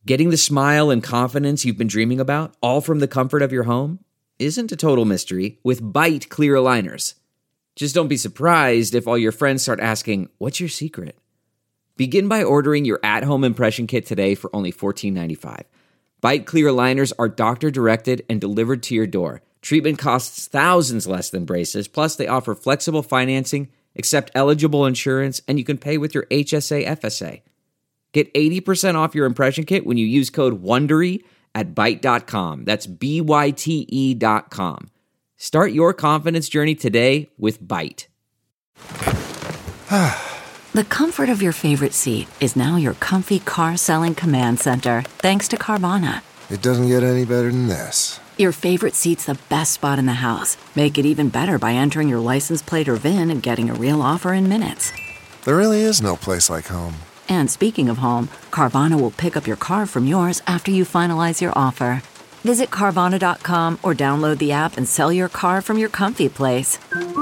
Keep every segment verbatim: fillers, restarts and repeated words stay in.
Getting the smile and confidence you've been dreaming about, all from the comfort of your home, isn't a total mystery with Byte clear aligners. Just don't be surprised if all your friends start asking, "What's your secret?" Begin by ordering your at-home impression kit today for only fourteen ninety-five. Byte clear aligners are doctor-directed and delivered to your door. Treatment costs thousands less than braces, plus they offer flexible financing, accept eligible insurance, and you can pay with your H S A F S A. Get eighty percent off your impression kit when you use code WONDERY at byte dot com. That's B Y T E dot com. Start your confidence journey today with Byte. The comfort of your favorite seat is now your comfy car-selling command center, thanks to Carvana. It doesn't get any better than this. Your favorite seat's the best spot in the house. Make it even better by entering your license plate or V I N and getting a real offer in minutes. There really is no place like home. And speaking of home, Carvana will pick up your car from yours after you finalize your offer. Visit Carvana dot com or download the app and sell your car from your comfy place.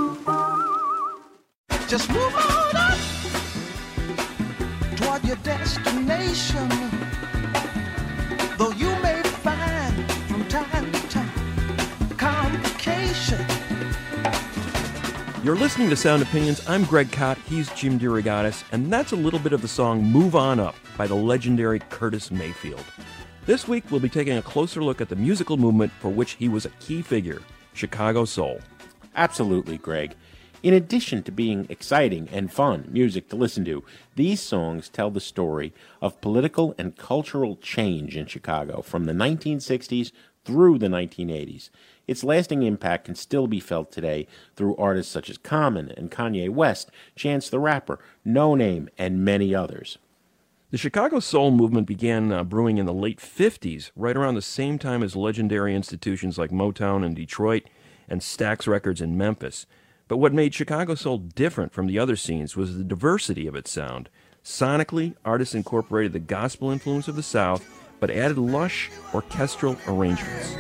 Just move on up toward your destination. Though you may find from time to time complication. You're listening to Sound Opinions. I'm Greg Kot, he's Jim DeRogatis, and that's a little bit of the song Move On Up by the legendary Curtis Mayfield. This week, we'll be taking a closer look at the musical movement for which he was a key figure, Chicago Soul. Absolutely, Greg. In addition to being exciting and fun music to listen to, these songs tell the story of political and cultural change in Chicago from the nineteen sixties through the nineteen eighties. Its lasting impact can still be felt today through artists such as Common and Kanye West, Chance the Rapper, No Name, and many others. The Chicago Soul movement began uh, brewing in the late fifties, right around the same time as legendary institutions like Motown in Detroit and Stax Records in Memphis. But what made Chicago Soul different from the other scenes was the diversity of its sound. Sonically, artists incorporated the gospel influence of the South, but added lush orchestral arrangements.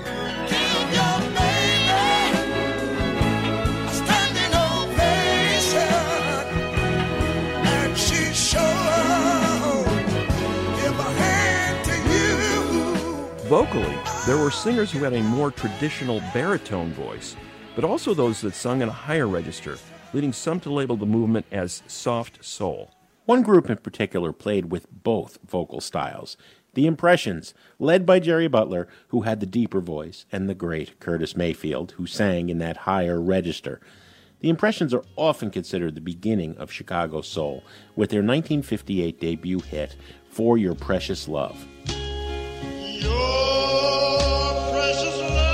Vocally, there were singers who had a more traditional baritone voice, but also those that sung in a higher register, leading some to label the movement as soft soul. One group in particular played with both vocal styles. The Impressions, led by Jerry Butler, who had the deeper voice, and the great Curtis Mayfield, who sang in that higher register. The Impressions are often considered the beginning of Chicago Soul, with their nineteen fifty-eight debut hit, For Your Precious Love. Your precious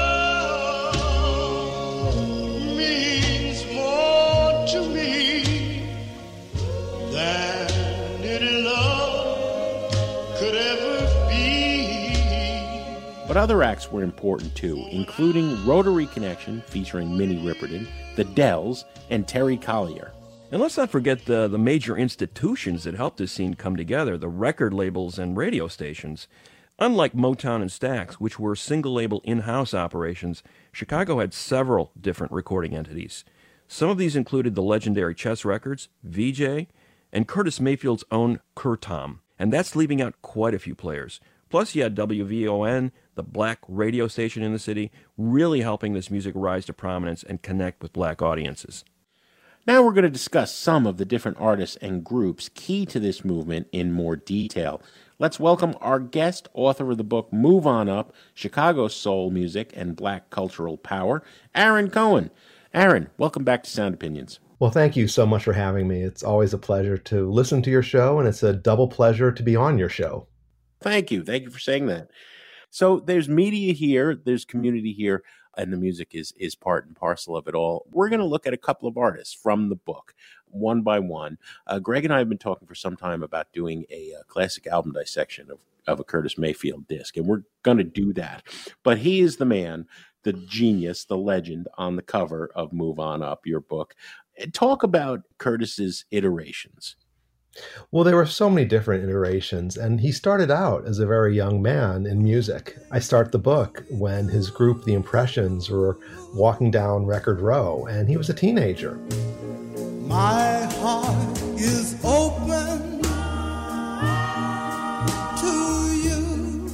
love means more to me than any love could ever be. But other acts were important too, including Rotary Connection featuring Minnie Riperton, the Dells, and Terry Collier. And let's not forget the, the major institutions that helped this scene come together, the record labels and radio stations. Unlike Motown and Stax, which were single-label in-house operations, Chicago had several different recording entities. Some of these included the legendary Chess Records, V J, and Curtis Mayfield's own Curtom. And that's leaving out quite a few players. Plus, you had W V O N, the black radio station in the city, really helping this music rise to prominence and connect with black audiences. Now we're going to discuss some of the different artists and groups key to this movement in more detail. Let's welcome our guest, author of the book Move On Up, Chicago Soul Music and Black Cultural Power, Aaron Cohen. Aaron, welcome back to Sound Opinions. Well, thank you so much for having me. It's always a pleasure to listen to your show, and it's a double pleasure to be on your show. Thank you. Thank you for saying that. So there's media here, there's community here, and the music is is part and parcel of it all. We're going to look at a couple of artists from the book, one by one. Uh, Greg and I have been talking for some time about doing a, a classic album dissection of, of a Curtis Mayfield disc, and we're going to do that. But he is the man, the genius, the legend on the cover of Move On Up, your book. Talk about Curtis's iterations. Well, there were so many different iterations, and he started out as a very young man in music. I start the book when his group, The Impressions, were walking down Record Row, and he was a teenager. My heart is open to you.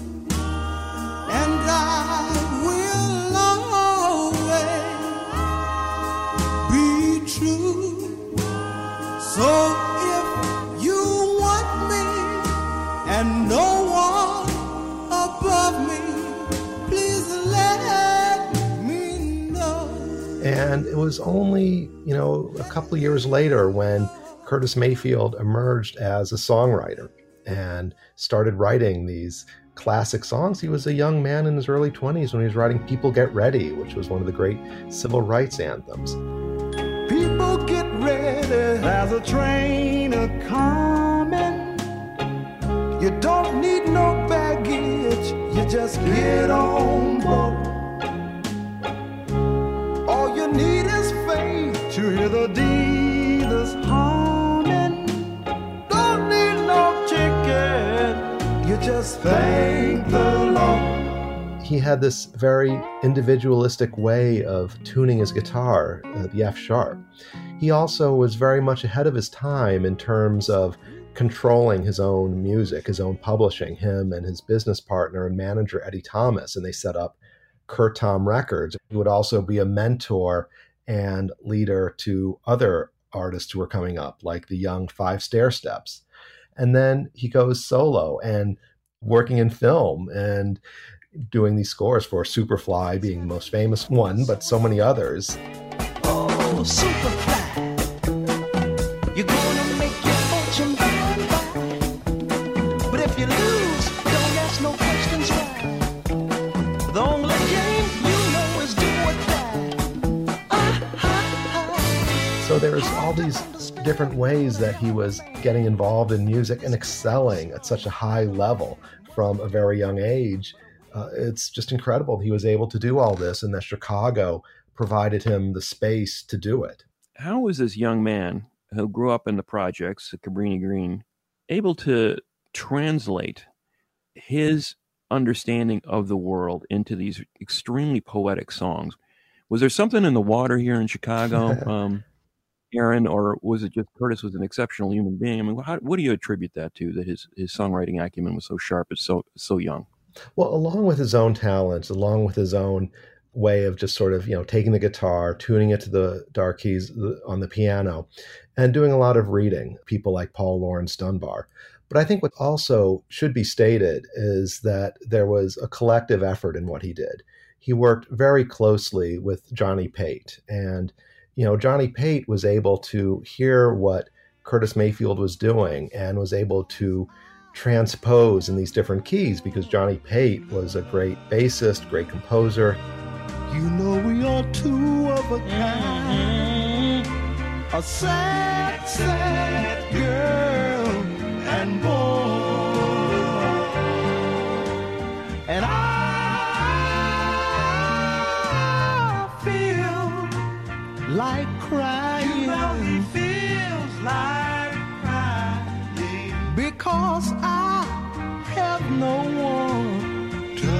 And it was only, you know, a couple of years later when Curtis Mayfield emerged as a songwriter and started writing these classic songs. He was a young man in his early twenties when he was writing People Get Ready, which was one of the great civil rights anthems. People get ready, there's a train a-coming. You don't need no baggage, you just get on board. All you need is faith to hear the dealers humming. Don't need no ticket, you just thank the Lord. He had this very individualistic way of tuning his guitar, uh, the F sharp. He also was very much ahead of his time in terms of controlling his own music, his own publishing, him and his business partner and manager, Eddie Thomas, and they set up Curtom Records. He would also be a mentor and leader to other artists who were coming up, like the young Five Stairsteps. And then he goes solo and working in film and doing these scores for Superfly being the most famous one, but so many others. Oh, Superfly, you're gonna make your fortune by and by. But if you lose, don't ask no questions why. The only game you know is do or die. Ah, ah, ah. So there's all these different ways that he was getting involved in music and excelling at such a high level from a very young age. Uh, it's just incredible he was able to do all this and that Chicago provided him the space to do it. How was this young man who grew up in the projects at Cabrini Green able to translate his understanding of the world into these extremely poetic songs? Was there something in the water here in Chicago, um, Aaron, or was it just Curtis was an exceptional human being? I mean, how, what do you attribute that to, that his, his songwriting acumen was so sharp and so, so young? Well, along with his own talents, along with his own way of just sort of, you know, taking the guitar, tuning it to the dark keys on the piano, and doing a lot of reading, people like Paul Laurence Dunbar. But I think what also should be stated is that there was a collective effort in what he did. He worked very closely with Johnny Pate. And, you know, Johnny Pate was able to hear what Curtis Mayfield was doing and was able to transpose in these different keys because Johnny Pate was a great bassist, great composer. You know we are two of a kind, mm-hmm. A sad, sad girl and boy, and I feel like crying. You know he feels like crying because I have no one to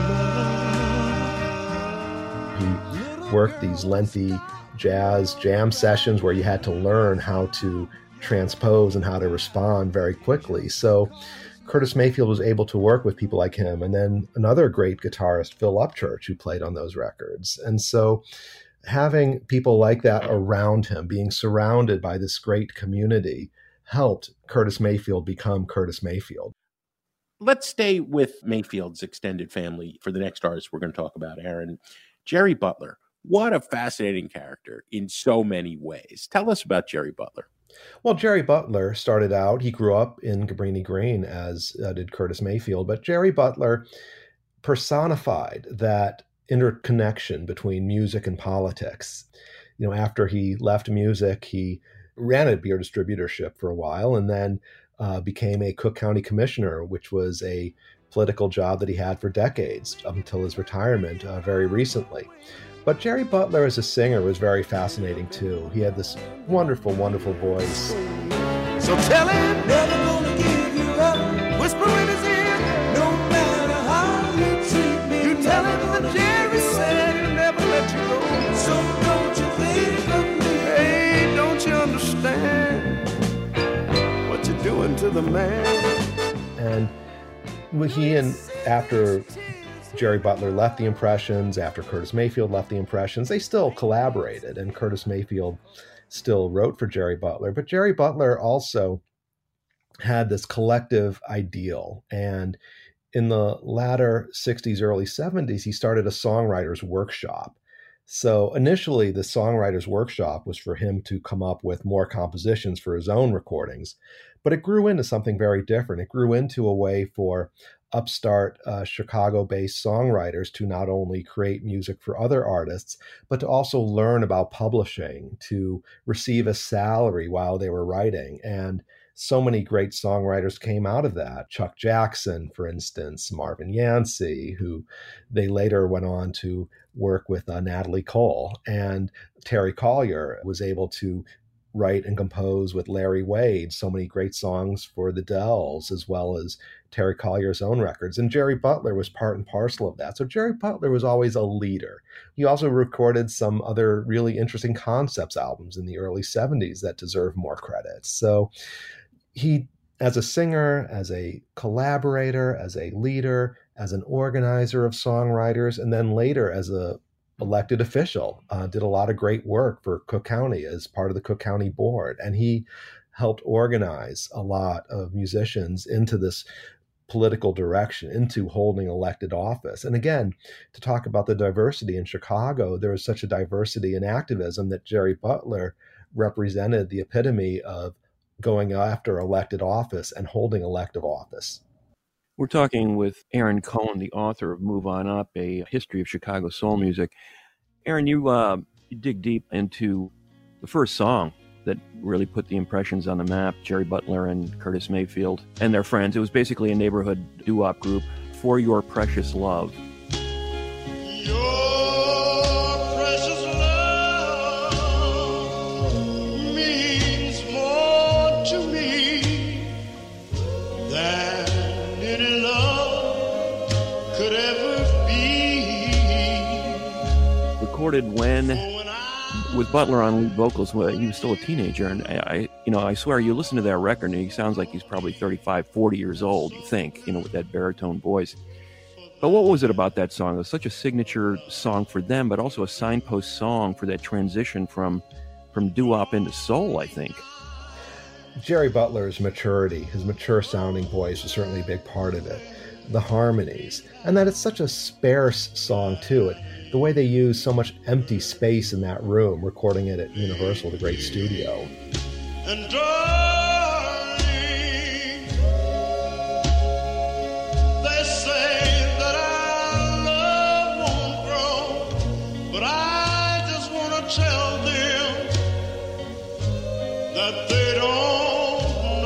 love. He worked these lengthy jazz jam sessions where you had to learn how to transpose and how to respond very quickly. So Curtis Mayfield was able to work with people like him. And then another great guitarist, Phil Upchurch, who played on those records. And so having people like that around him, being surrounded by this great community, helped Curtis Mayfield become Curtis Mayfield. Let's stay with Mayfield's extended family for the next artist we're going to talk about, Aaron. Jerry Butler. What a fascinating character in so many ways. Tell us about Jerry Butler. Well, Jerry Butler started out, he grew up in Cabrini Green, as uh, did Curtis Mayfield, but Jerry Butler personified that interconnection between music and politics. You know, after he left music, he ran a beer distributorship for a while and then uh, became a Cook County commissioner, which was a political job that he had for decades up until his retirement uh, very recently. But Jerry Butler as a singer was very fascinating too. He had this wonderful, wonderful voice. So tell him, never gonna give you up. Whisper in his ear, no matter how you treat me. You tell him that Jerry said he'll never let you go. So don't you think of me? Hey, don't you understand what you're doing to the man? And he and after Jerry Butler left the Impressions, after Curtis Mayfield left the Impressions, they still collaborated, and Curtis Mayfield still wrote for Jerry Butler. But Jerry Butler also had this collective ideal, and in the latter sixties, early seventies, he started a songwriters workshop. So initially, the songwriter's workshop was for him to come up with more compositions for his own recordings, but it grew into something very different. It grew into a way for upstart uh, Chicago-based songwriters to not only create music for other artists, but to also learn about publishing, to receive a salary while they were writing. And so many great songwriters came out of that. Chuck Jackson, for instance, Marvin Yancey, who they later went on to work with uh, Natalie Cole. And Terry Collier was able to write and compose with Larry Wade so many great songs for the Dells, as well as Terry Collier's own records. And Jerry Butler was part and parcel of that. So Jerry Butler was always a leader. He also recorded some other really interesting concepts albums in the early seventies that deserve more credit. So he, as a singer, as a collaborator, as a leader, as an organizer of songwriters, and then later as a elected official, uh, did a lot of great work for Cook County as part of the Cook County Board. And he helped organize a lot of musicians into this political direction, into holding elected office. And again, to talk about the diversity in Chicago, there was such a diversity in activism that Jerry Butler represented the epitome of going after elected office and holding elective office. We're talking with Aaron Cohen, the author of Move On Up, a history of Chicago soul music. Aaron, you, uh, you dig deep into the first song that really put the Impressions on the map, Jerry Butler and Curtis Mayfield and their friends. It was basically a neighborhood doo-wop group, For Your Precious Love. Recorded when, with Butler on lead vocals, well, he was still a teenager, and I, I, you know, I swear, you listen to that record, and he sounds like he's probably thirty-five, forty years old, you think, you know, with that baritone voice. But what was it about that song? It was such a signature song for them, but also a signpost song for that transition from, from doo-wop into soul, I think. Jerry Butler's maturity, his mature sounding voice was certainly a big part of it. The harmonies, and that it's such a sparse song too. It, the way they use so much empty space in that room, recording it at Universal, the great studio. And darling, they say that our love won't grow, but I just want to tell them that they don't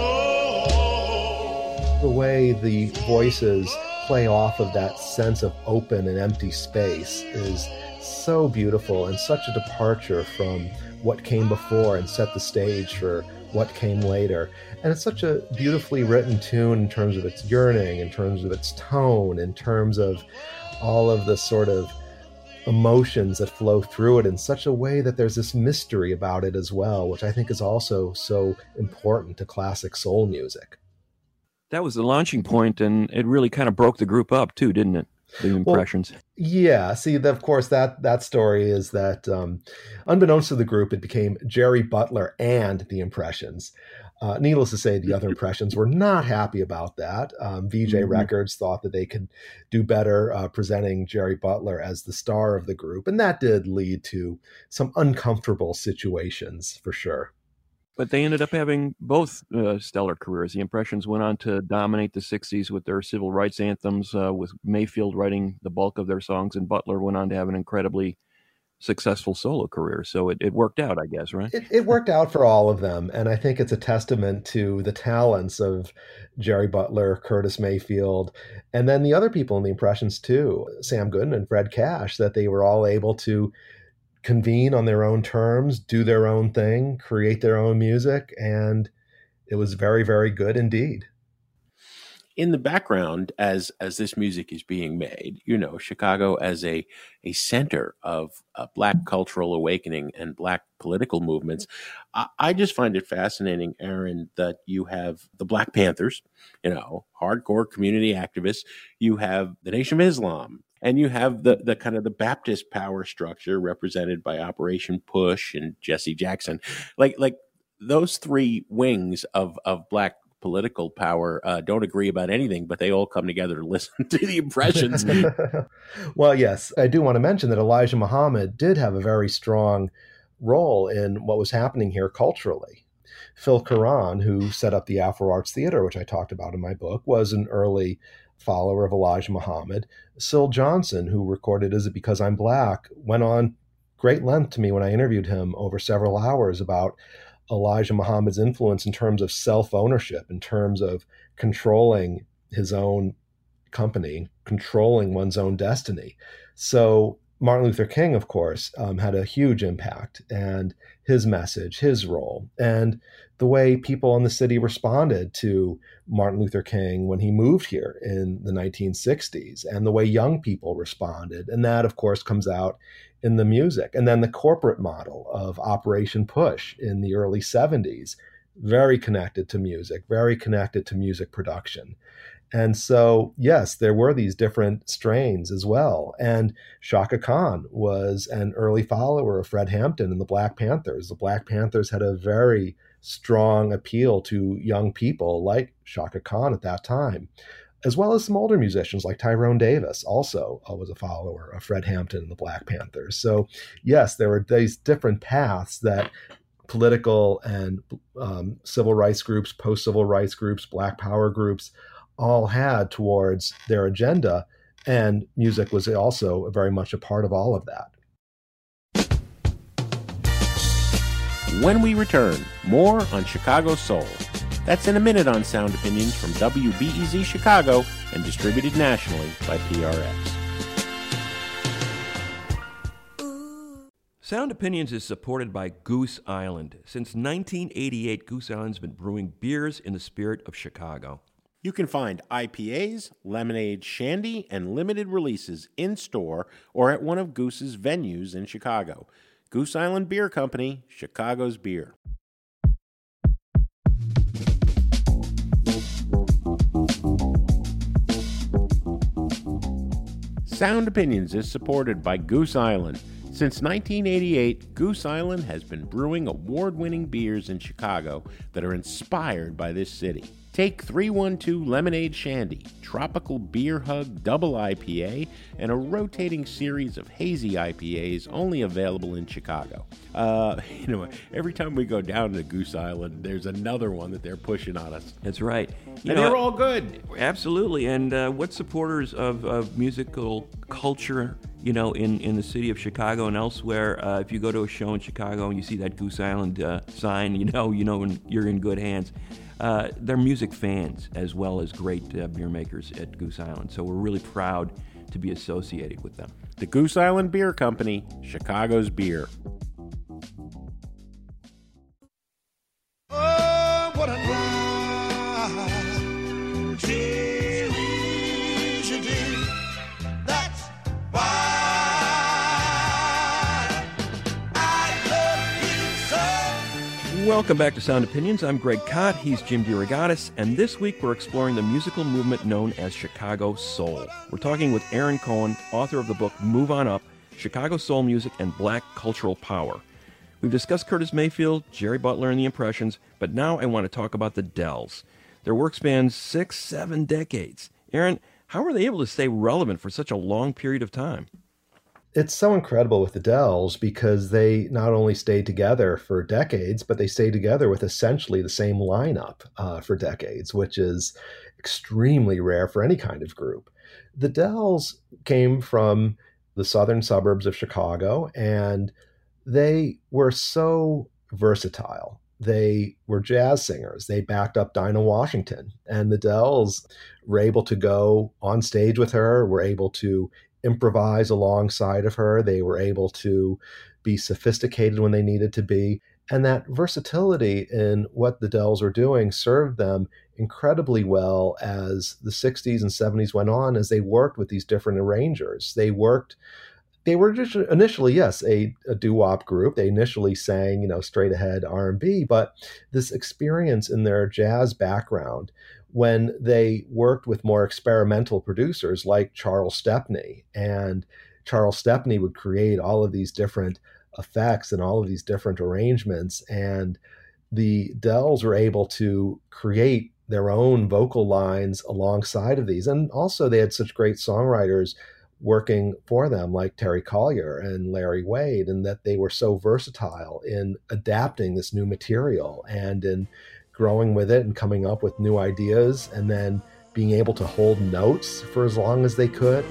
know. The way the voices play off of that sense of open and empty space is so beautiful and such a departure from what came before and set the stage for what came later. And it's such a beautifully written tune in terms of its yearning, in terms of its tone, in terms of all of the sort of emotions that flow through it in such a way that there's this mystery about it as well, which I think is also so important to classic soul music. That was the launching point, and it really kind of broke the group up too, didn't it? The Impressions. Well, yeah. See, of course, that that story is that, um, unbeknownst to the group, it became Jerry Butler and the Impressions. Uh, needless to say, the other Impressions were not happy about that. Um, V J mm-hmm. Records thought that they could do better uh, presenting Jerry Butler as the star of the group, and that did lead to some uncomfortable situations for sure. But they ended up having both uh, stellar careers. The Impressions went on to dominate the sixties with their civil rights anthems, uh, with Mayfield writing the bulk of their songs, and Butler went on to have an incredibly successful solo career. So it, it worked out, I guess, right? It, it worked out for all of them. And I think it's a testament to the talents of Jerry Butler, Curtis Mayfield, and then the other people in the Impressions too, Sam Gooden and Fred Cash, that they were all able to convene on their own terms, do their own thing, create their own music, and it was very, very good indeed. In the background, as as this music is being made, you know, Chicago as a a center of uh, Black cultural awakening and Black political movements, I, I just find it fascinating, Aaron, that you have the Black Panthers, you know, hardcore community activists. You have the Nation of Islam. And you have the, the kind of the Baptist power structure represented by Operation Push and Jesse Jackson. Like like those three wings of, of Black political power uh, don't agree about anything, but they all come together to listen to the impressions. Well, yes, I do want to mention that Elijah Muhammad did have a very strong role in what was happening here culturally. Phil Karan, who set up the Afro Arts Theater, which I talked about in my book, was an early follower of Elijah Muhammad. Syl Johnson, who recorded Is It Because I'm Black, went on great length to me when I interviewed him over several hours about Elijah Muhammad's influence in terms of self-ownership, in terms of controlling his own company, controlling one's own destiny. So Martin Luther King, of course, um, had a huge impact, and his message, his role, and the way people in the city responded to Martin Luther King when he moved here in the nineteen sixties, and the way young people responded. And that, of course, comes out in the music. And then the corporate model of Operation Push in the early seventies, very connected to music, very connected to music production. And so, yes, there were these different strains as well. And Chaka Khan was an early follower of Fred Hampton and the Black Panthers. The Black Panthers had a very strong appeal to young people like Chaka Khan at that time, as well as some older musicians like Tyrone Davis also uh, was a follower of Fred Hampton and the Black Panthers. So, yes, there were these different paths that political and um, civil rights groups, post-civil rights groups, Black Power groups all had towards their agenda, and music was also very much a part of all of that. When we return, more on Chicago Soul. That's in a minute on Sound Opinions from W B E Z Chicago and distributed nationally by P R X. Sound Opinions is supported by Goose Island. Since nineteen eighty-eight, Goose Island's been brewing beers in the spirit of Chicago. You can find I P As, lemonade, shandy, and limited releases in-store or at one of Goose's venues in Chicago. Goose Island Beer Company, Chicago's beer. Sound Opinions is supported by Goose Island. Since nineteen eighty-eight, Goose Island has been brewing award-winning beers in Chicago that are inspired by this city. Take three one two Lemonade Shandy, Tropical Beer Hug Double I P A, and a rotating series of hazy I P As only available in Chicago. Uh, you know, every time we go down to Goose Island, there's another one that they're pushing on us. That's right. You and know, they're all good. Absolutely. And uh, what supporters of, of musical culture, you know, in, in the city of Chicago and elsewhere, uh, if you go to a show in Chicago and you see that Goose Island uh, sign, you know, you know you're in good hands. Uh, they're music fans as well as great uh, beer makers at Goose Island. So we're really proud to be associated with them. The Goose Island Beer Company, Chicago's beer. Oh, what a night. Cherish your day. That's why I love you so. Welcome back to Sound Opinions. I'm Greg Kot. He's Jim DeRogatis. And this week we're exploring the musical movement known as Chicago Soul. We're talking with Aaron Cohen, author of the book Move On Up, Chicago Soul Music and Black Cultural Power. We've discussed Curtis Mayfield, Jerry Butler, and the Impressions, but now I want to talk about the Dells. Their work spans six, seven decades. Aaron, how are they able to stay relevant for such a long period of time? It's so incredible with the Dells because they not only stayed together for decades, but they stayed together with essentially the same lineup uh, for decades, which is extremely rare for any kind of group. The Dells came from the southern suburbs of Chicago, and they were so versatile. They were jazz singers. They backed up Dinah Washington, and the Dells were able to go on stage with her, were able to improvise alongside of her. They were able to be sophisticated when they needed to be. And that versatility in what the Dells were doing served them incredibly well as the sixties and seventies went on, as they worked with these different arrangers. They worked They were just initially, yes, a, a doo-wop group. They initially sang, you know, straight ahead R and B, but this experience in their jazz background, when they worked with more experimental producers like Charles Stepney, and Charles Stepney would create all of these different effects and all of these different arrangements, and the Dells were able to create their own vocal lines alongside of these. And also they had such great songwriters working for them like Terry Collier and Larry Wade, and that they were so versatile in adapting this new material and in growing with it and coming up with new ideas, and then being able to hold notes for as long as they could.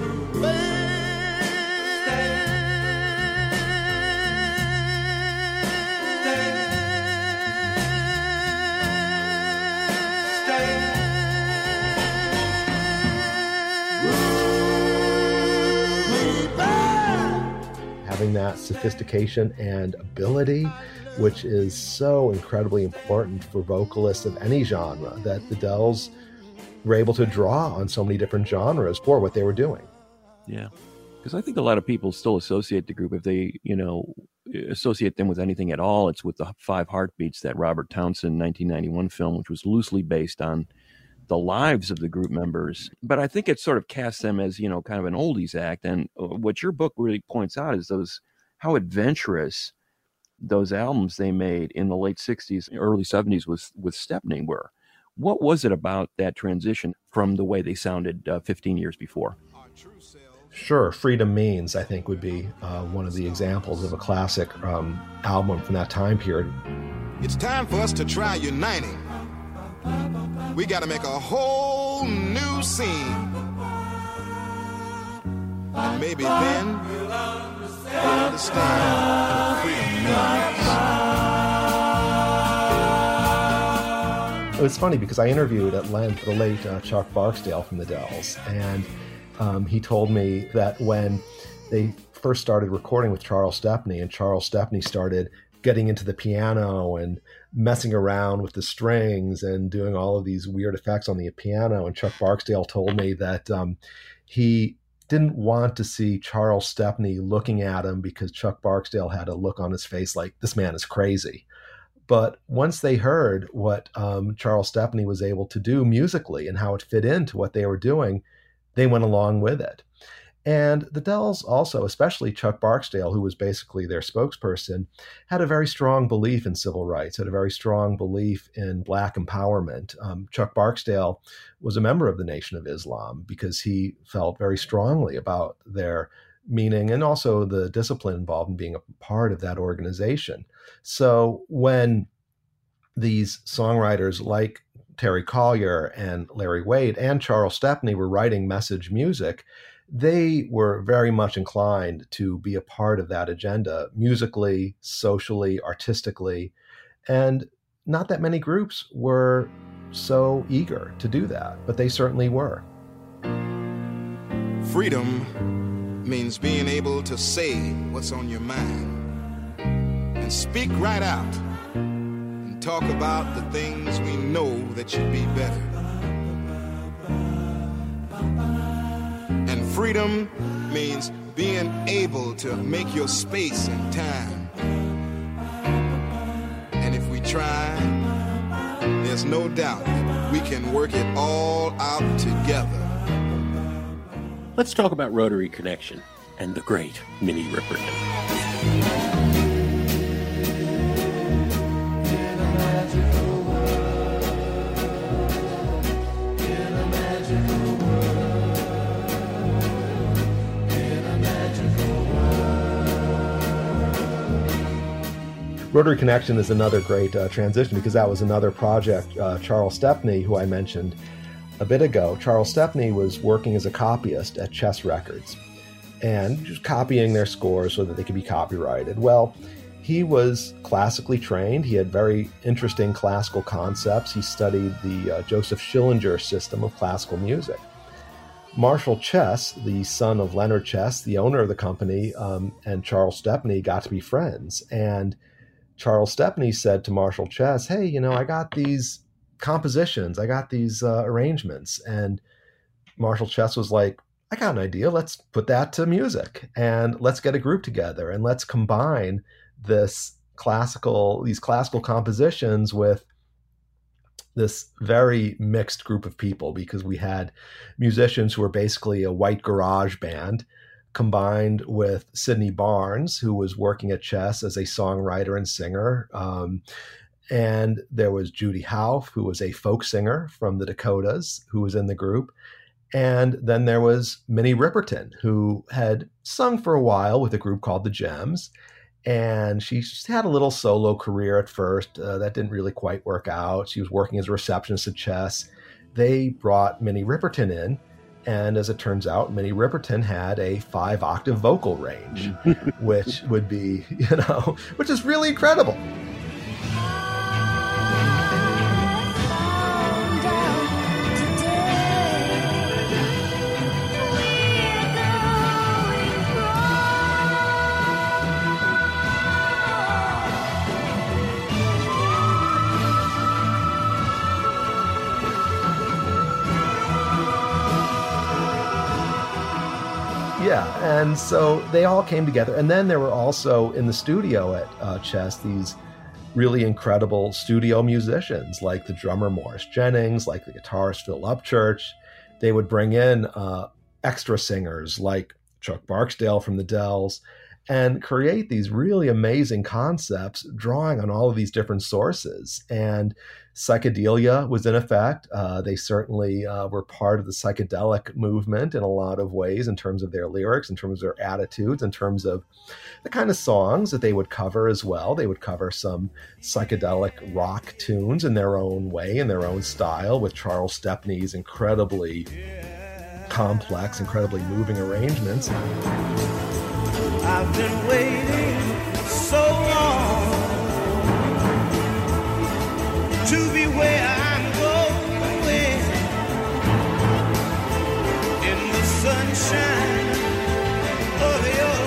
Having that sophistication and ability, which is so incredibly important for vocalists of any genre, that the Dells were able to draw on so many different genres for what they were doing. Yeah, because I think a lot of people still associate the group, if they, you know, associate them with anything at all, it's with the Five Heartbeats, that Robert Townsend nineteen ninety-one film, which was loosely based on the lives of the group members. But I think it sort of casts them as, you know, kind of an oldies act. And what your book really points out is those, how adventurous those albums they made in the late sixties, early seventies with, with Stepney were. What was it about that transition from the way they sounded uh, fifteen years before? Sure. Freedom Means, I think, would be uh, one of the examples of a classic um, album from that time period. It's time for us to try uniting. We got to make a whole new scene. And maybe then we'll understand what freedom means. It was funny because I interviewed at length the late uh, Chuck Barksdale from the Dells, and um, he told me that when they first started recording with Charles Stepney, and Charles Stepney started getting into the piano and messing around with the strings and doing all of these weird effects on the piano. And Chuck Barksdale told me that um, he didn't want to see Charles Stepney looking at him because Chuck Barksdale had a look on his face like, this man is crazy. But once they heard what um, Charles Stepney was able to do musically and how it fit into what they were doing, they went along with it. And the Dells also, especially Chuck Barksdale, who was basically their spokesperson, had a very strong belief in civil rights, had a very strong belief in Black empowerment. Um, Chuck Barksdale was a member of the Nation of Islam because he felt very strongly about their meaning and also the discipline involved in being a part of that organization. So when these songwriters like Terry Collier and Larry Wade and Charles Stepney were writing message music, they were very much inclined to be a part of that agenda, musically, socially, artistically. And not that many groups were so eager to do that, but they certainly were. Freedom means being able to say what's on your mind and speak right out and talk about the things we know that should be better. And freedom means being able to make your space and time. And if we try, there's no doubt that we can work it all out together. Let's talk about Rotary Connection and the great Minnie Riperton. Rotary Connection is another great uh, transition because that was another project. Uh, Charles Stepney, who I mentioned a bit ago, Charles Stepney was working as a copyist at Chess Records and just copying their scores so that they could be copyrighted. Well, he was classically trained. He had very interesting classical concepts. He studied the uh, Joseph Schillinger system of classical music. Marshall Chess, the son of Leonard Chess, the owner of the company, um, and Charles Stepney got to be friends. And Charles Stepney said to Marshall Chess, hey, you know, I got these compositions, I got these uh, arrangements. And Marshall Chess was like, I got an idea. Let's put that to music and let's get a group together and let's combine this classical, these classical compositions with this very mixed group of people, because we had musicians who were basically a white garage band combined with Sidney Barnes, who was working at Chess as a songwriter and singer. Um, And there was Judy Hauff, who was a folk singer from the Dakotas, who was in the group. And then there was Minnie Riperton, who had sung for a while with a group called the Gems. And she had a little solo career at first. Uh, that didn't really quite work out. She was working as a receptionist at Chess. They brought Minnie Riperton in. And as it turns out, Minnie Riperton had a five octave vocal range, which would be, you know, which is really incredible. Yeah, and so they all came together. And then there were also in the studio at uh, Chess these really incredible studio musicians, like the drummer Morris Jennings, like the guitarist Phil Upchurch. They would bring in uh, extra singers like Chuck Barksdale from the Dells and create these really amazing concepts, drawing on all of these different sources. And psychedelia was in effect. Uh, they certainly uh, were part of the psychedelic movement in a lot of ways, in terms of their lyrics, in terms of their attitudes, in terms of the kind of songs that they would cover as well. They would cover some psychedelic rock tunes in their own way, in their own style, with Charles Stepney's incredibly complex, incredibly moving arrangements. I've been waiting so long to be where I'm going, in the sunshine of your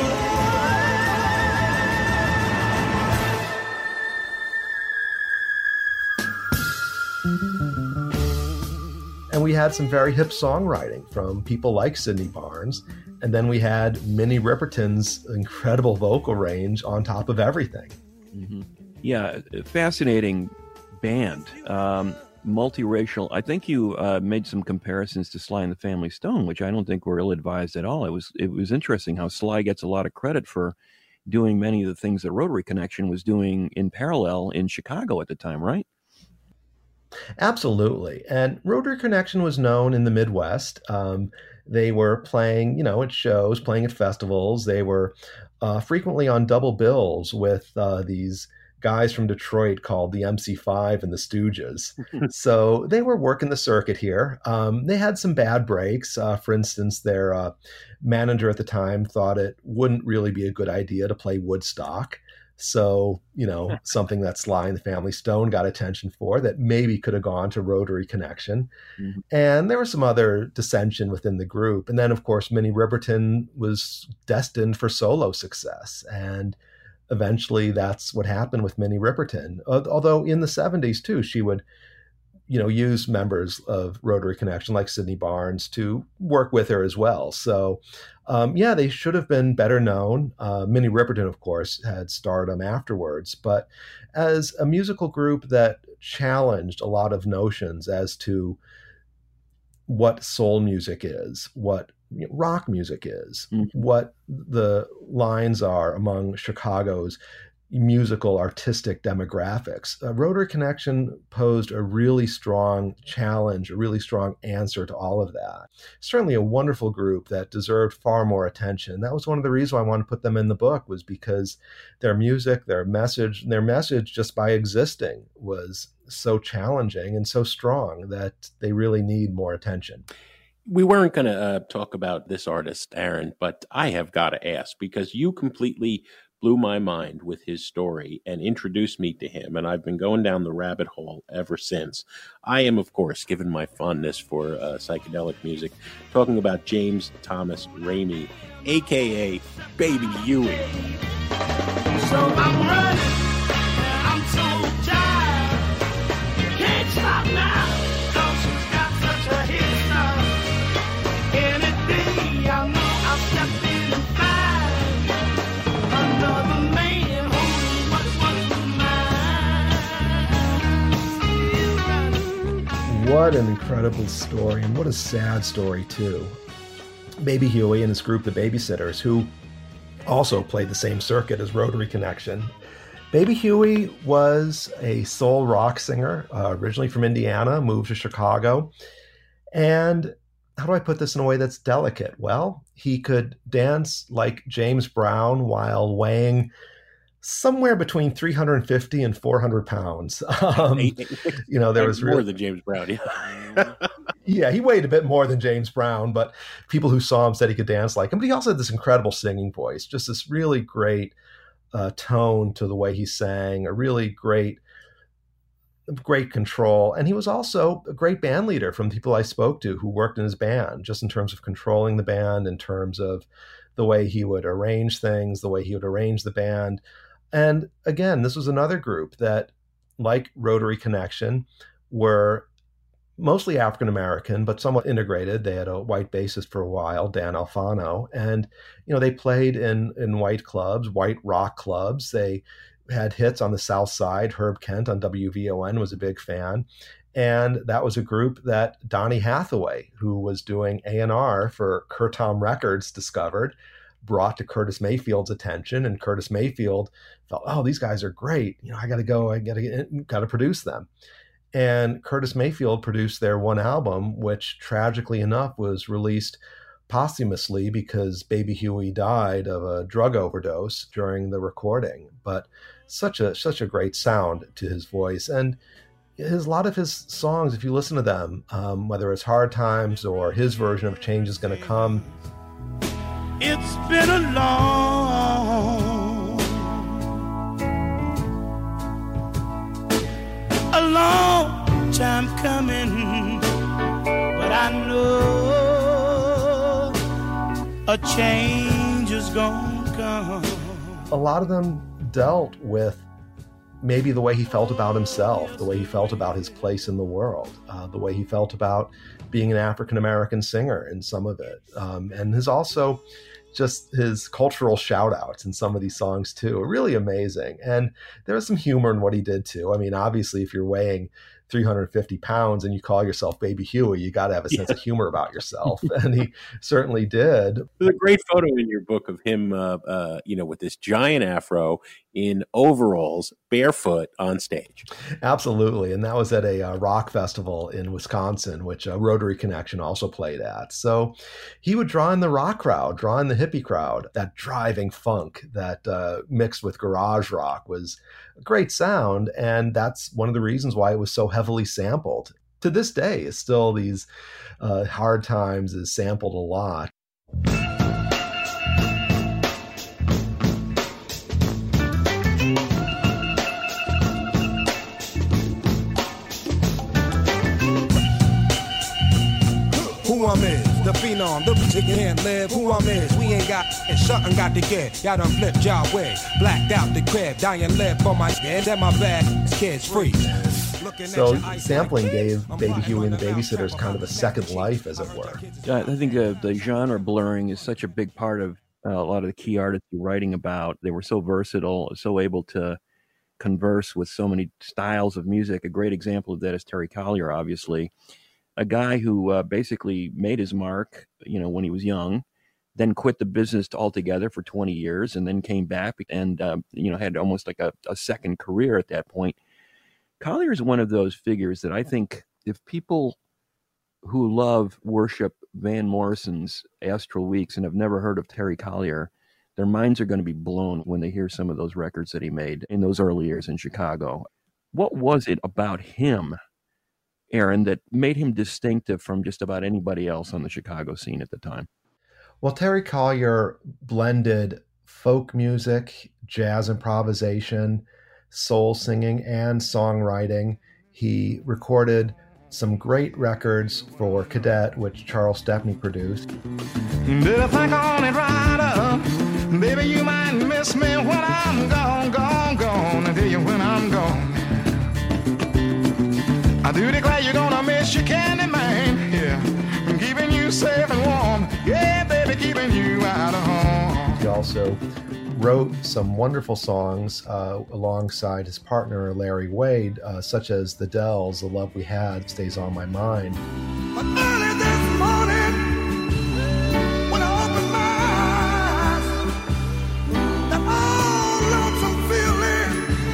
life. And we had some very hip songwriting from people like Sidney Barnes. And then we had Minnie Riperton's incredible vocal range on top of everything. Mm-hmm. Yeah, fascinating band, um, multiracial. I think you uh, made some comparisons to Sly and the Family Stone, which I don't think were ill-advised at all. It was it was interesting how Sly gets a lot of credit for doing many of the things that Rotary Connection was doing in parallel in Chicago at the time, right? Absolutely. And Rotary Connection was known in the Midwest. Um, They were playing, you know, at shows, playing at festivals. They were uh, frequently on double bills with uh, these guys from Detroit called the M C five and the Stooges. So they were working the circuit here. Um, they had some bad breaks. Uh, for instance, their uh, manager at the time thought it wouldn't really be a good idea to play Woodstock. So, you know, something that Sly and the Family Stone got attention for that maybe could have gone to Rotary Connection. Mm-hmm. And there was some other dissension within the group. And then, of course, Minnie Riperton was destined for solo success. And eventually that's what happened with Minnie Riperton. Although in the seventies, too, she would, you know, use members of Rotary Connection like Sidney Barnes to work with her as well. So, um, yeah, they should have been better known. Uh, Minnie Riperton, of course, had stardom afterwards, but as a musical group that challenged a lot of notions as to what soul music is, what rock music is, mm-hmm. what the lines are among Chicago's musical artistic demographics. Uh, Rotary Connection posed a really strong challenge, a really strong answer to all of that. Certainly a wonderful group that deserved far more attention. That was one of the reasons why I wanted to put them in the book, was because their music, their message, their message just by existing was so challenging and so strong that they really need more attention. We weren't going to uh, talk about this artist, Aaron, but I have got to ask, because you completely blew my mind with his story and introduced me to him, and I've been going down the rabbit hole ever since. I am, of course, given my fondness for uh, psychedelic music, talking about James Thomas Ramey, a k a. Baby Huey. So I'm running, I'm so tired, can't stop now, 'cause she's got such a hit style. Any day I know I'll step in and find another man holding what's what's mine. What an incredible story, and what a sad story too. Baby Huey and his group, the Babysitters, who also played the same circuit as Rotary Connection, Baby Huey was a soul rock singer, uh, originally from Indiana, moved to Chicago. And how do I put this in a way that's delicate? Well, he could dance like James Brown while weighing somewhere between three hundred fifty and four hundred pounds. Um, you know, there was more really, than James Brown. Yeah. yeah, he weighed a bit more than James Brown, but people who saw him said he could dance like him. But he also had this incredible singing voice, just this really great uh, tone to the way he sang, a really great, great control. And he was also a great band leader from people I spoke to who worked in his band, just in terms of controlling the band, in terms of the way he would arrange things, the way he would arrange the band. And again, this was another group that, like Rotary Connection, were mostly African-American, but somewhat integrated. They had a white bassist for a while, Dan Alfano. And, you know, they played in, in white clubs, white rock clubs. They had hits on the South Side. Herb Kent on W V O N was a big fan. And that was a group that Donny Hathaway, who was doing A and R for Curtom Records, discovered, brought to Curtis Mayfield's attention, and Curtis Mayfield felt, oh, these guys are great. You know, I got to go, I got to get, got to produce them. And Curtis Mayfield produced their one album, which tragically enough was released posthumously because Baby Huey died of a drug overdose during the recording. But such a such a great sound to his voice, and his a lot of his songs, if you listen to them, um, whether it's Hard Times or his version of Change Is Gonna Come. It's been a long, a long time coming, but I know a change is gonna come. A lot of them dealt with maybe the way he felt about himself, the way he felt about his place in the world, uh, the way he felt about being an African-American singer in some of it. Um, and his also just his cultural shout outs in some of these songs too are really amazing. And there was some humor in what he did too. I mean, obviously if you're weighing three hundred fifty pounds and you call yourself Baby Huey, you got to have a sense yeah. of humor about yourself. And he certainly did. There's a great photo in your book of him, uh, uh, you know, with this giant afro in overalls, barefoot on stage. Absolutely. And that was at a uh, rock festival in Wisconsin, which uh, Rotary Connection also played at. So he would draw in the rock crowd, draw in the hippie crowd. That driving funk that uh, mixed with garage rock was a great sound. And that's one of the reasons why it was so heavily sampled. To this day, is still these uh, Hard Times is sampled a lot. Who I'm is, the phenom, the bitch can't live. Who I'm is, we ain't got and something got to get. Y'all done flipped y'all way, blacked out the crib, dying live for my skin. Then my bad kids free. So sampling gave Baby Huey and the Babysitters kind of a second life, as it were. I think uh, the genre blurring is such a big part of uh, a lot of the key artists you're writing about. They were so versatile, so able to converse with so many styles of music. A great example of that is Terry Collier, obviously. A guy who uh, basically made his mark, you know, when he was young, then quit the business altogether for twenty years, and then came back and, uh, you know, had almost like a, a second career at that point. Collier is one of those figures that I think if people who love worship Van Morrison's Astral Weeks and have never heard of Terry Collier, their minds are going to be blown when they hear some of those records that he made in those early years in Chicago. What was it about him, Aaron, that made him distinctive from just about anybody else on the Chicago scene at the time? Well, Terry Collier blended folk music, jazz improvisation, soul singing, and songwriting. He recorded some great records for Cadet, which Charles Stepney produced. Did I think on it right up? Baby, you might miss me when I'm gone, gone, gone. I tell you when I'm gone. I do declare you're gonna miss your candy man. Yeah, I'm keeping you safe and warm. Yeah, baby, keeping you out of harm. He also wrote some wonderful songs uh, alongside his partner, Larry Wade, uh, such as The Dells, The Love We Had, Stays on My Mind. But early this morning, when I opened my eyes, that old lonesome feeling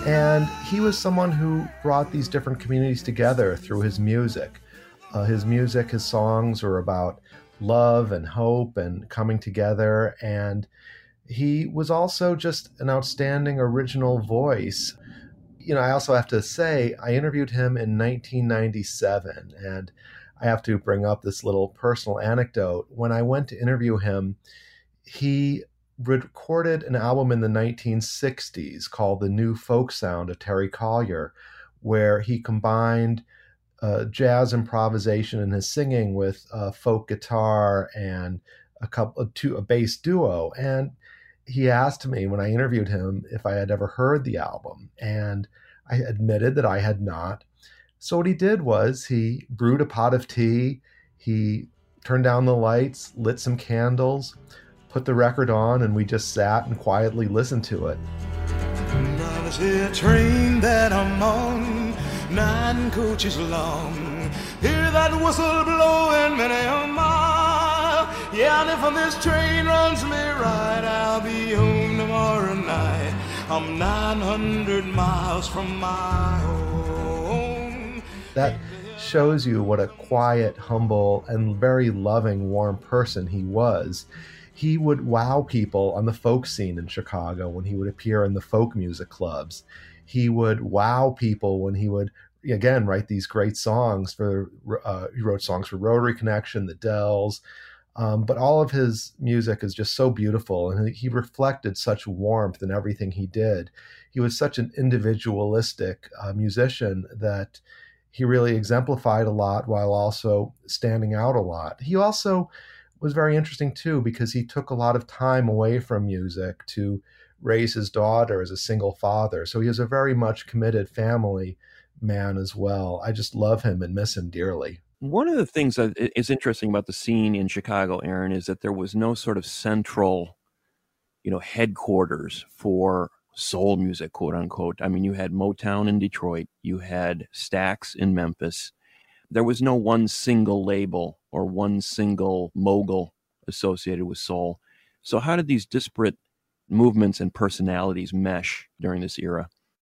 And he was someone who brought these different communities together through his music. Uh, his music, his songs were about love and hope and coming together. And he was also just an outstanding original voice. You know, I also have to say, I interviewed him in nineteen ninety-seven, and I have to bring up this little personal anecdote. When I went to interview him, he recorded an album in the nineteen sixties called The New Folk Sound of Terry Collier, where he combined uh, jazz improvisation in his singing with uh, folk guitar and a couple of two, a bass duo. And he asked me when I interviewed him if I had ever heard the album, and I admitted that I had not. So what he did was he brewed a pot of tea, he turned down the lights, lit some candles, put the record on, and we just sat and quietly listened to it. Now I see a train that I'm on, nine coaches long. Hear that whistle blowing many a mile. Yeah, and if this train runs me right, I'll be home tomorrow night. I'm nine hundred miles from my home. That shows you what a quiet, humble, and very loving, warm person he was. He would wow people on the folk scene in Chicago when he would appear in the folk music clubs. He would wow people when he would, again, write these great songs for, uh, he wrote songs for Rotary Connection, the Dells, um, but all of his music is just so beautiful, and he reflected such warmth in everything he did. He was such an individualistic uh, musician that he really exemplified a lot while also standing out a lot. He also was very interesting too, because he took a lot of time away from music to raise his daughter as a single father. So he was a very much committed family man as well. I just love him and miss him dearly. One of the things that is interesting about the scene in Chicago, Aaron, is that there was no sort of central, you know, headquarters for soul music, quote unquote. I mean, you had Motown in Detroit, you had Stax in Memphis. There was no one single label or one single mogul associated with soul. So how did these disparate movements and personalities mesh during this era?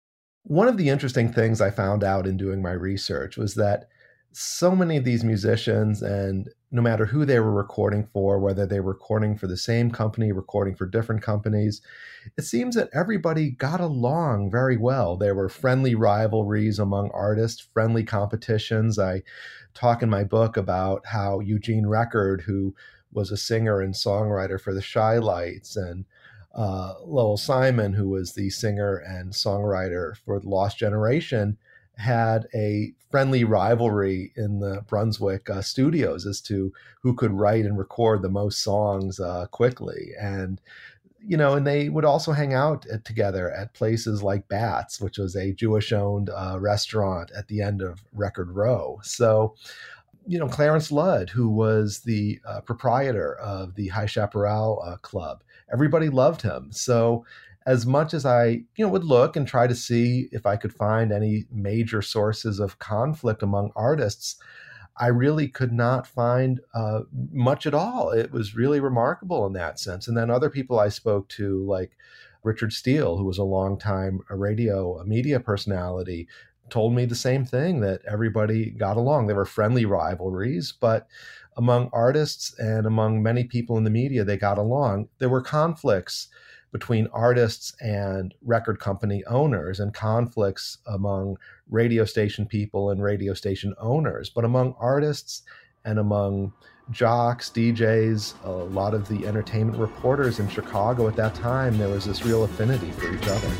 One of the interesting things I found out in doing my research was that so many of these musicians, and no matter who they were recording for, whether they were recording for the same company, recording for different companies, it seems that everybody got along very well. There were friendly rivalries among artists, friendly competitions. I talk in my book about how Eugene Record, who was a singer and songwriter for the Chi-Lites, and uh, Lowell Simon, who was the singer and songwriter for The Lost Generation, had a friendly rivalry in the Brunswick uh, studios as to who could write and record the most songs uh, quickly. And, you know, and they would also hang out at, together at places like Bats, which was a Jewish-owned uh, restaurant at the end of Record Row. So, you know, Clarence Ludd, who was the uh, proprietor of the High Chaparral uh, Club, everybody loved him. So as much as I, you know, would look and try to see if I could find any major sources of conflict among artists, I really could not find uh, much at all. It was really remarkable in that sense. And then other people I spoke to, like Richard Steele, who was a longtime radio a media personality, told me the same thing, that everybody got along. There were friendly rivalries, but among artists and among many people in the media, they got along. There were conflicts between artists and record company owners, and conflicts among radio station people and radio station owners. But among artists and among jocks, D Js, a lot of the entertainment reporters in Chicago at that time, there was this real affinity for each other.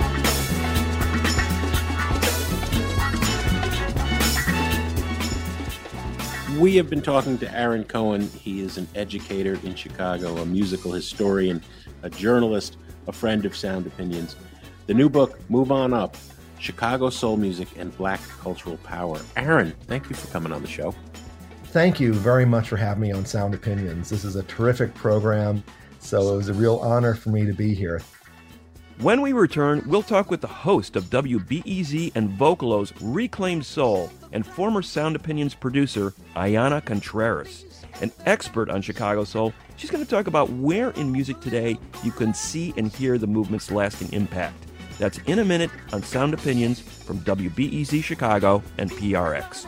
We have been talking to Aaron Cohen. He is an educator in Chicago, a musical historian, a journalist, a friend of Sound Opinions. The new book, Move On Up, Chicago Soul Music and Black Cultural Power. Aaron, thank you for coming on the show. Thank you very much for having me on Sound Opinions. This is a terrific program, so it was a real honor for me to be here. When we return, we'll talk with the host of W B E Z and Vocalo's Reclaimed Soul and former Sound Opinions producer, Ayana Contreras. An expert on Chicago soul, she's going to talk about where in music today you can see and hear the movement's lasting impact. That's In a Minute on Sound Opinions from W B E Z Chicago and P R X.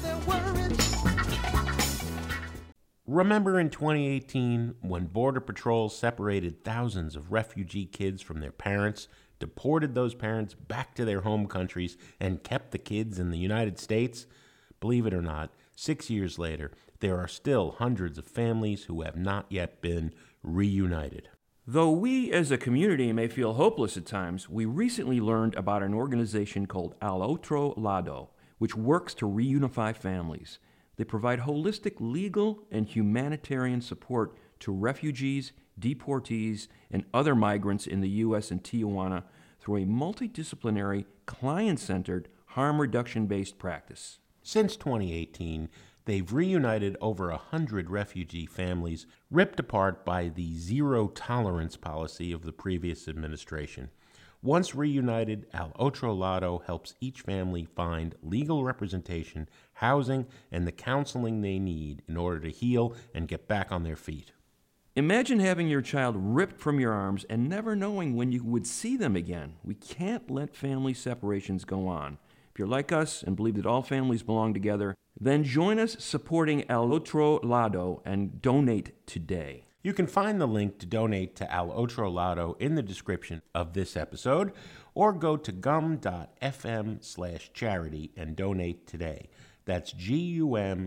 Remember in twenty eighteen when Border Patrol separated thousands of refugee kids from their parents, deported those parents back to their home countries, and kept the kids in the United States? Believe it or not, six years later, there are still hundreds of families who have not yet been reunited. Though we as a community may feel hopeless at times, we recently learned about an organization called Al Otro Lado, which works to reunify families. They provide holistic legal and humanitarian support to refugees, deportees, and other migrants in the U S and Tijuana through a multidisciplinary, client-centered, harm reduction-based practice. Since twenty eighteen, they've reunited over a hundred refugee families ripped apart by the zero-tolerance policy of the previous administration. Once reunited, Al Otro Lado helps each family find legal representation, housing, and the counseling they need in order to heal and get back on their feet. Imagine having your child ripped from your arms and never knowing when you would see them again. We can't let family separations go on. If you're like us and believe that all families belong together, then join us supporting Al Otro Lado and donate today. You can find the link to donate to Al Otro Lado in the description of this episode, or go to gum.fm slash charity and donate today. That's gum.fm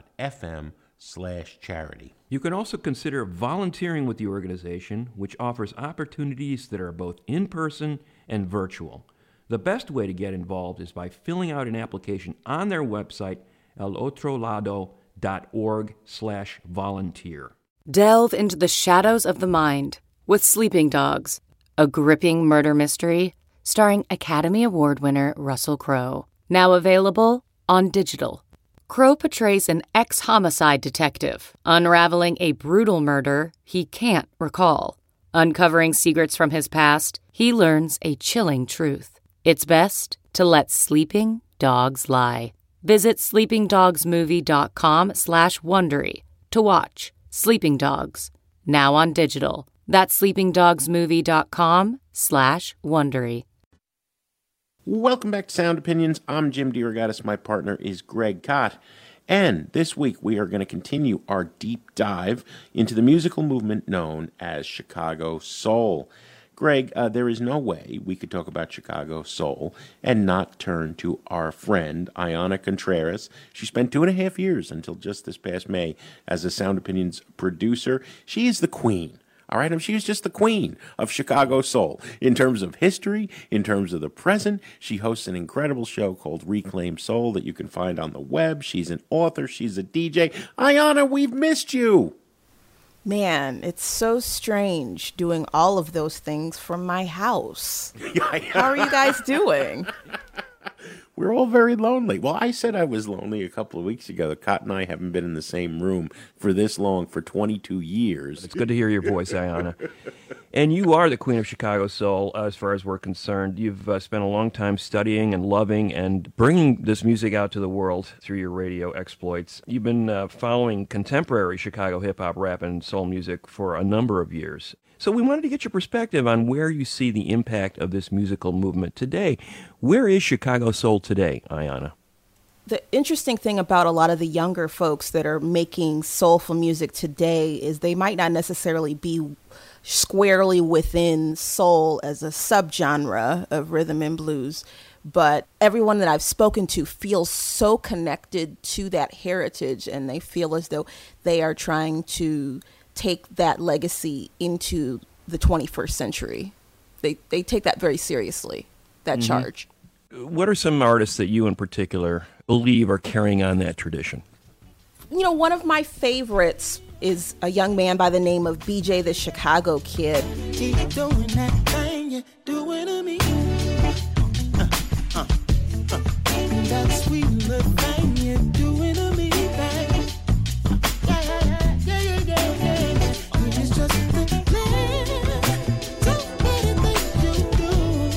slash charity. You can also consider volunteering with the organization, which offers opportunities that are both in-person and virtual. The best way to get involved is by filling out an application on their website, alotrolado.org slash volunteer. Delve into the shadows of the mind with Sleeping Dogs, a gripping murder mystery starring Academy Award winner Russell Crowe. Now available on digital. Crowe portrays an ex-homicide detective unraveling a brutal murder he can't recall. Uncovering secrets from his past, he learns a chilling truth. It's best to let sleeping dogs lie. Visit sleepingdogsmovie.com slash Wondery to watch Sleeping Dogs, now on digital. That's sleepingdogsmovie.com slash Wondery. Welcome back to Sound Opinions. I'm Jim DeRogatis. My partner is Greg Kot. And this week we are going to continue our deep dive into the musical movement known as Chicago Soul. Greg, uh, there is no way we could talk about Chicago Soul and not turn to our friend, Ayana Contreras. She spent two and a half years until just this past May as a Sound Opinions producer. She is the queen. All right, she is just the queen of Chicago Soul. In terms of history, in terms of the present, she hosts an incredible show called Reclaim Soul that you can find on the web. She's an author. She's a D J. Ayana, we've missed you. Man, it's so strange doing all of those things from my house. How are you guys doing? We're all very lonely. Well, I said I was lonely a couple of weeks ago. Kot and I haven't been in the same room for this long, for twenty-two years. It's good to hear your voice, Ayana. And you are the queen of Chicago Soul, uh, as far as we're concerned. You've uh, spent a long time studying and loving and bringing this music out to the world through your radio exploits. You've been uh, following contemporary Chicago hip-hop, rap, and soul music for a number of years. So we wanted to get your perspective on where you see the impact of this musical movement today. Where is Chicago Soul today, Ayana? The interesting thing about a lot of the younger folks that are making soulful music today is they might not necessarily be squarely within soul as a subgenre of rhythm and blues, but everyone that I've spoken to feels so connected to that heritage, and they feel as though they are trying to take that legacy into the twenty-first century. They they take that very seriously, that mm-hmm. charge. What are some artists that you in particular believe are carrying on that tradition? You know, one of my favorites is a young man by the name of B J the Chicago Kid. Keep doing that thing you're doing to me. Uh, uh, uh. That sweet little thing you're doing to me, babe. Yeah, yeah, yeah, yeah, yeah, yeah. It's just the man. So many things you do.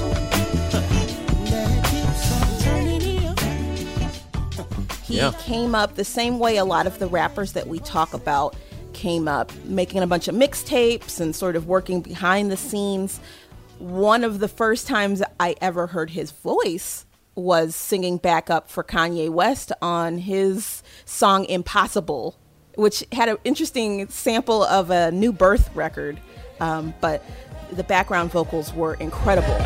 That keeps on turning you. He yeah. came up the same way a lot of the rappers that we talk about came up, making a bunch of mixtapes and sort of working behind the scenes. one of the first times I ever heard his voice was singing backup for Kanye West on his song Impossible, which had an interesting sample of a New Birth record, um, but the background vocals were incredible.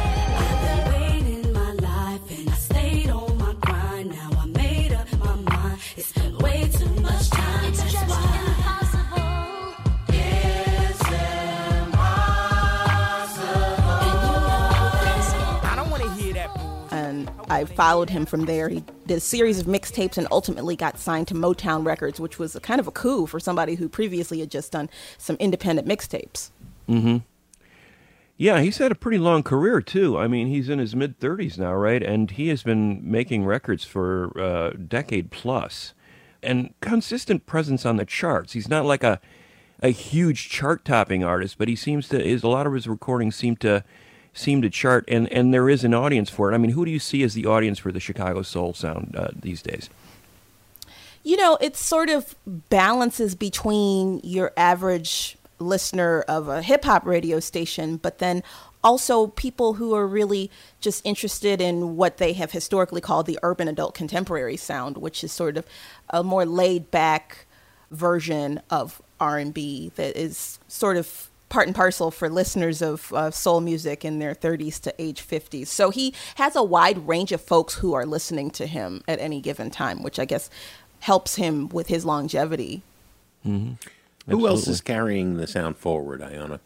I followed him from there. He did a series of mixtapes and ultimately got signed to Motown Records, which was a kind of a coup for somebody who previously had just done some independent mixtapes. Mm-hmm. Yeah, he's had a pretty long career, too. I mean, he's in his mid-thirties now, right? And he has been making records for a uh, decade plus. And consistent presence on the charts. He's not like a, a huge chart-topping artist, but he seems to, his, a lot of his recordings seem to seem to chart, and, and there is an audience for it. I mean, who do you see as the audience for the Chicago soul sound uh, these days? You know, it sort of balances between your average listener of a hip-hop radio station, but then also people who are really just interested in what they have historically called the urban adult contemporary sound, which is sort of a more laid-back version of R and B that is sort of part and parcel for listeners of uh, soul music in their thirties to age fifties. So he has a wide range of folks who are listening to him at any given time, which I guess helps him with his longevity. Mm-hmm. Who else is carrying the sound forward, Ayana?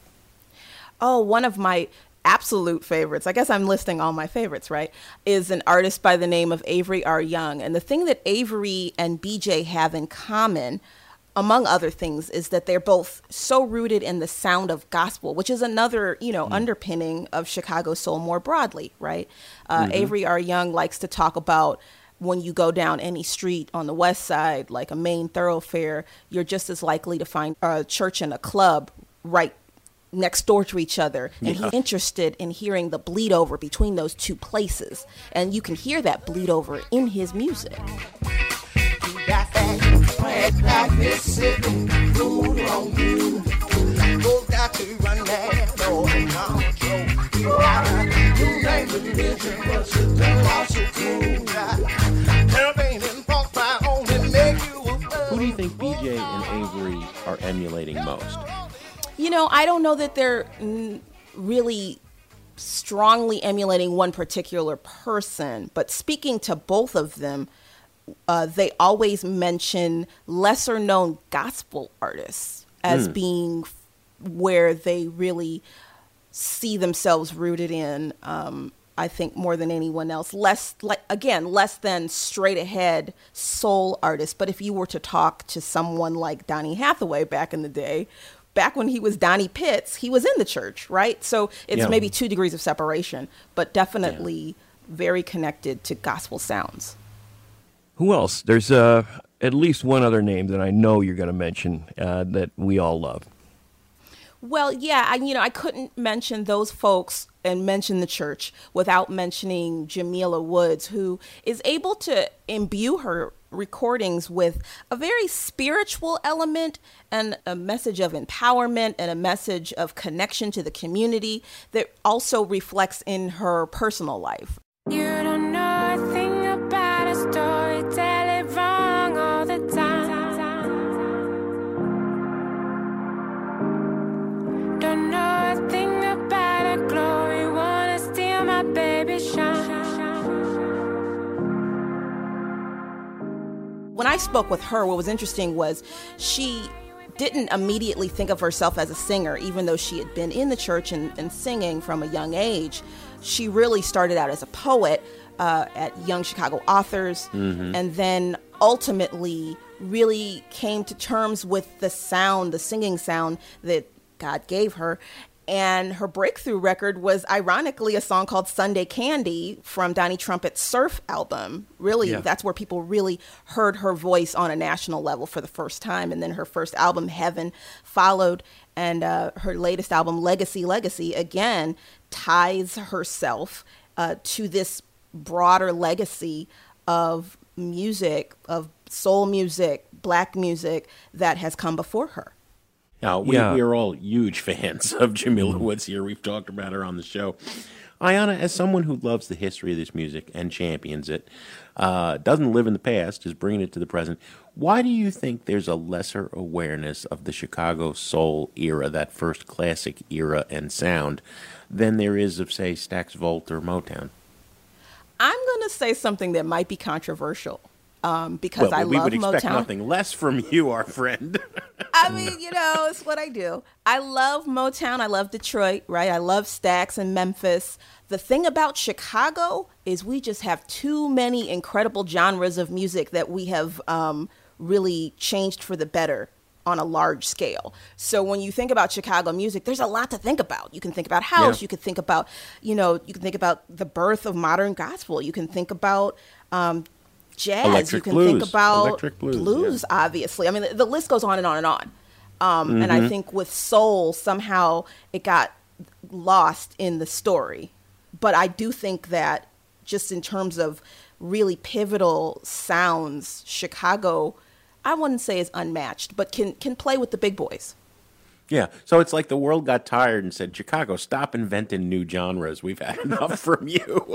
Oh, one of my absolute favorites, I guess I'm listing all my favorites, right, is an artist by the name of Avery R. Young. And the thing that Avery and B J have in common, among other things, is that they're both so rooted in the sound of gospel, which is another, you know, mm. underpinning of Chicago soul more broadly, right? Uh, mm-hmm. Avery R. Young likes to talk about when you go down any street on the west side, like a main thoroughfare, you're just as likely to find a church and a club right next door to each other. And yeah. he's interested in hearing the bleed over between those two places. And you can hear that bleed over in his music. Got that red back Mississippi food on you. Go got to run that door and control. You name the religion, but you don't also cool. Campaigning punk fire only make you a Who do you think B J and Avery are emulating most? You know, I don't know that they're n- really strongly emulating one particular person, but speaking to both of them, Uh, they always mention lesser known gospel artists as mm. being where they really see themselves rooted in, um, I think, more than anyone else. Less, like again, less than straight ahead soul artists. But if you were to talk to someone like Donny Hathaway back in the day, back when he was Donnie Pitts, he was in the church, right? So it's yeah. maybe two degrees of separation, but definitely yeah. very connected to gospel sounds. Who else? There's uh, at least one other name that I know you're going to mention uh, that we all love. Well, yeah, I, you know, I couldn't mention those folks and mention the church without mentioning Jamila Woods, who is able to imbue her recordings with a very spiritual element and a message of empowerment and a message of connection to the community that also reflects in her personal life. You don't know a thing about a story, tell it wrong all the time. Don't know a thing about a glory, wanna steal my baby shine. When I spoke with her, what was interesting was she didn't immediately think of herself as a singer, even though she had been in the church and, and singing from a young age. She really started out as a poet uh, at Young Chicago Authors, mm-hmm. and then ultimately really came to terms with the sound, the singing sound that God gave her. And her breakthrough record was, ironically, a song called Sunday Candy from Donnie Trumpet's Surf album. Really, yeah. that's where people really heard her voice on a national level for the first time. And then her first album, Heaven, followed. And uh, her latest album, Legacy, Legacy, again, ties herself uh, to this broader legacy of music, of soul music, black music that has come before her. Now, we, Yeah. we are all huge fans of Jamila Woods here. We've talked about her on the show. Ayana, as someone who loves the history of this music and champions it, uh, doesn't live in the past, is bringing it to the present, why do you think there's a lesser awareness of the Chicago soul era, that first classic era and sound, than there is of, say, Stax Volt or Motown? I'm going to say something that might be controversial um, because well, I we love would expect Motown. nothing less from you, our friend. I mean, you know, it's what I do. I love Motown. I love Detroit, right? I love Stax and Memphis. The thing about Chicago is we just have too many incredible genres of music that we have um, really changed for the better on a large scale. So when you think about Chicago music, there's a lot to think about. You can think about house. Yeah. You could think about, you know, you can think about the birth of modern gospel. You can think about um, jazz. Electric you can blues. think about Electric blues, yeah. obviously. I mean, the, the list goes on and on and on. Um, Mm-hmm. And I think with soul, somehow it got lost in the story. But I do think that just in terms of really pivotal sounds, Chicago, I wouldn't say is unmatched, but can can play with the big boys. Yeah, so it's like the world got tired and said, Chicago, stop inventing new genres. We've had enough from you.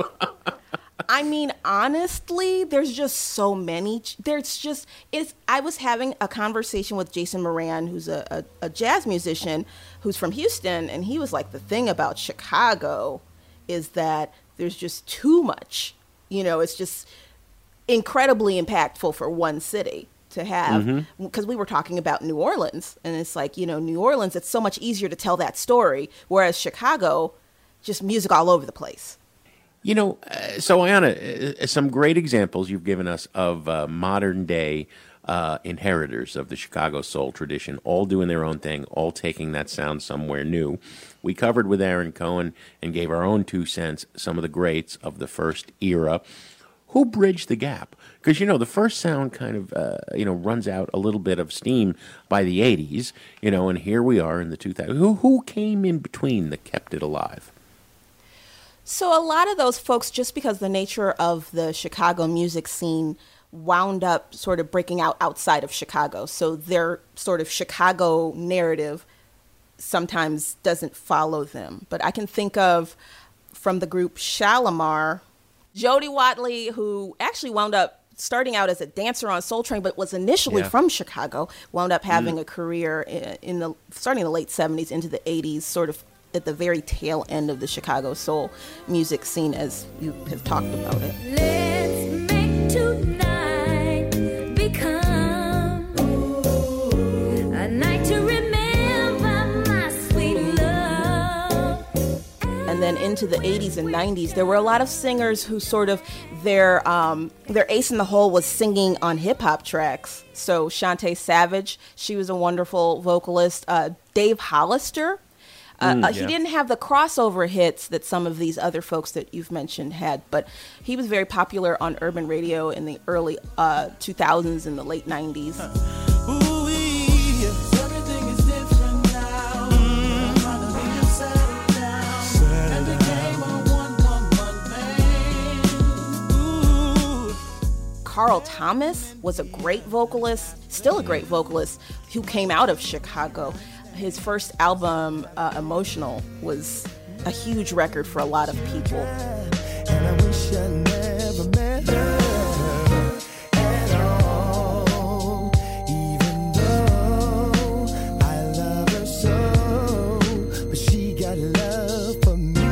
I mean, honestly, there's just so many. There's just, it's. I was having a conversation with Jason Moran, who's a, a, a jazz musician who's from Houston, and he was like, the thing about Chicago is that there's just too much. You know, it's just incredibly impactful for one city to have, because we were talking about New Orleans, and it's like, you know, New Orleans, it's so much easier to tell that story, whereas Chicago, just music all over the place. You know, uh, so Ayana, uh, some great examples you've given us of uh, modern day uh, inheritors of the Chicago soul tradition, all doing their own thing, all taking that sound somewhere new. We covered with Aaron Cohen and gave our own two cents, some of the greats of the first era. Who bridged the gap? Because, you know, the first sound kind of, uh, you know, runs out a little bit of steam by the eighties, you know, and here we are in the two thousands. Who, who came in between that kept it alive? So a lot of those folks, just because the nature of the Chicago music scene wound up sort of breaking out outside of Chicago. So their sort of Chicago narrative sometimes doesn't follow them. But I can think of from the group Shalimar, Jody Watley, who actually wound up starting out as a dancer on Soul Train, but was initially Yeah. from Chicago, wound up having Mm. a career in, in the starting in the late seventies into the eighties, sort of at the very tail end of the Chicago soul music scene, as you have talked about it. Let's make tonight become a night to remember my sweet love. And then into the eighties and nineties, there were a lot of singers who sort of, their um, their ace in the hole was singing on hip-hop tracks. So Shantae Savage, she was a wonderful vocalist. Uh, Dave Hollister, uh, Mm, uh, yeah. he didn't have the crossover hits that some of these other folks that you've mentioned had, but he was very popular on urban radio in the early uh, two thousands and the late nineties. Everything is different now. Mm. Settle down. And became a one-woman band. Ooh. Carl Thomas was a great vocalist, still a great vocalist, who came out of Chicago. His first album, uh, Emotional, was a huge record for a lot of people. And I wish I never met her at all. Even though I love her so, but she got love for me.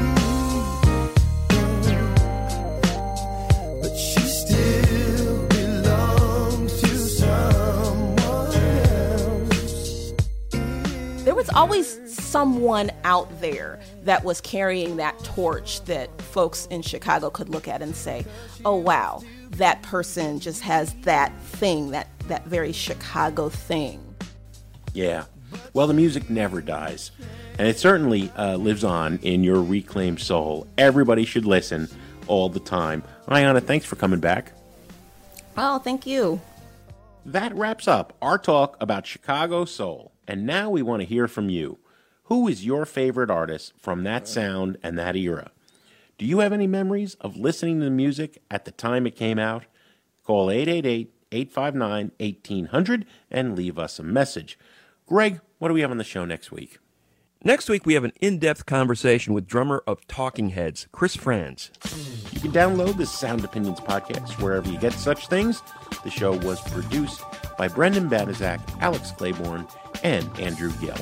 But she still belongs to someone else. There was always someone out there that was carrying that torch that folks in Chicago could look at and say, oh, wow, that person just has that thing, that, that very Chicago thing. Yeah. Well, the music never dies. And it certainly uh, lives on in your reclaimed soul. Everybody should listen all the time. Ayana, thanks for coming back. Oh, thank you. That wraps up our talk about Chicago soul. And now we want to hear from you. Who is your favorite artist from that sound and that era? Do you have any memories of listening to the music at the time it came out? Call eight eight eight, eight five nine, one eight hundred and leave us a message. Greg, what do we have on the show next week? Next week, we have an in-depth conversation with drummer of Talking Heads, Chris Frantz. You can download the Sound Opinions podcast wherever you get such things. The show was produced by Brendan Banaszak, Alex Claiborne, and Andrew Gill.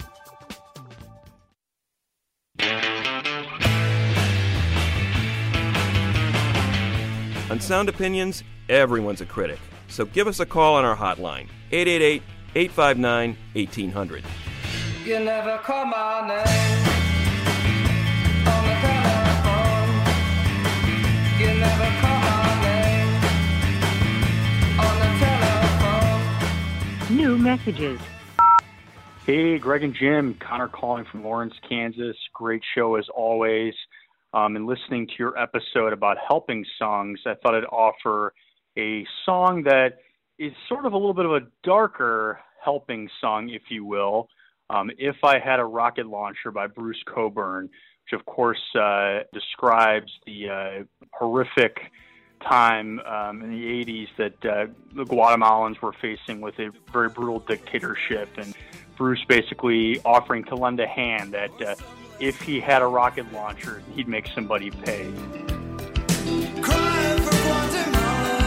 On Sound Opinions, everyone's a critic. So give us a call on our hotline, eight eight eight, eight five nine, one eight hundred. You never call my name on the telephone. You never call my name on the telephone. New messages. Hey, Greg and Jim. Connor calling from Lawrence, Kansas. Great show as always. Um, and listening to your episode about helping songs, I thought I'd offer a song that is sort of a little bit of a darker helping song, if you will. Um, If I Had a Rocket Launcher by Bruce Cockburn, which of course uh, describes the uh, horrific time um, in the eighties that uh, the Guatemalans were facing with a very brutal dictatorship, and Bruce basically offering to lend a hand that uh, if he had a rocket launcher, he'd make somebody pay. Crying for Guatemala,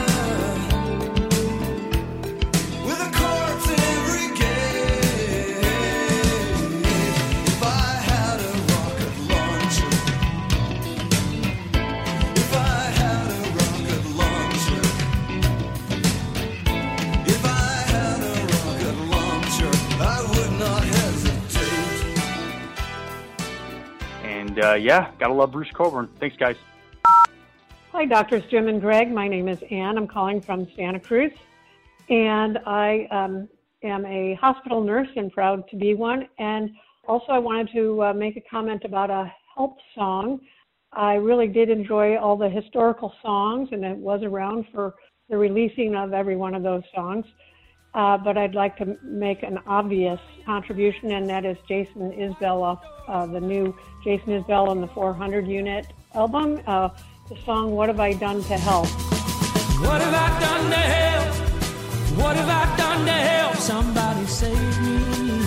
with a corpse in every gate. If I had a rocket launcher, if I had a rocket launcher, if I had a rocket launcher, I would not hesitate. And uh, yeah, gotta love Bruce Cockburn. Thanks, guys. Hi, Doctors Jim and Greg. My name is Ann. I'm calling from Santa Cruz, and I um, am a hospital nurse and proud to be one. And also I wanted to uh, make a comment about a help song. I really did enjoy all the historical songs, and it was around for the releasing of every one of those songs. Uh, but I'd like to make an obvious contribution, and that is Jason Isbell off uh, the new Jason Isbell and the four hundred unit album. Uh, The song, What Have I Done to Help? What have I done to help? What have I done to help somebody save me?